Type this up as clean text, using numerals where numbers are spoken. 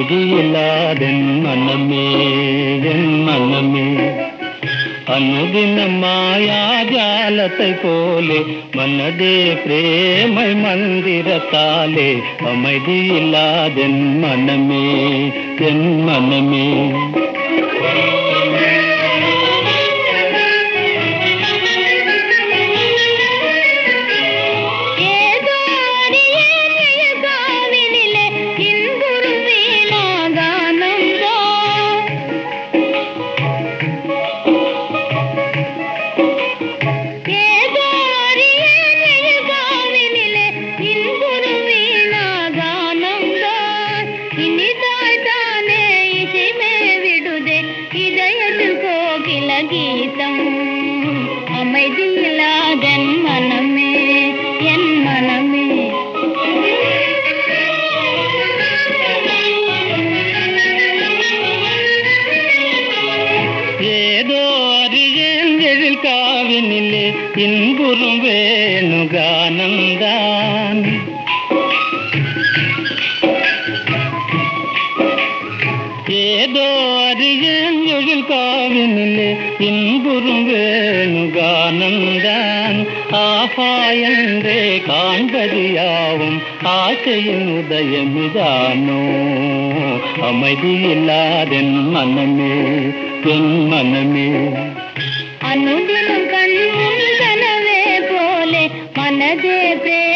அமைதியில்லாதென் மனமே என் மனமே அனுதின மாயாஜாலத்தை போலே மனதே பிரேமை மந்திரத்தாலே அமைதியில்லாதென் மனமே என் மனமே கீதம் அமைதியில்லாதென் மனமே என் மனமே ஏதோ அறியேன் எழில் காவினிலே இன்புறும் வேணுகானந்தான் ஏதோ அறியேன் எழில் காவினிலே இன்புறும் வேணுகானந்தான் ஆஹா என்றே காண்பதியாவும் ஆசையின் உதயமிதானோ அமைதியில்லாதென் மனமே என் மனமே அனுதினம் கண்முன் கனவே போலே மனதே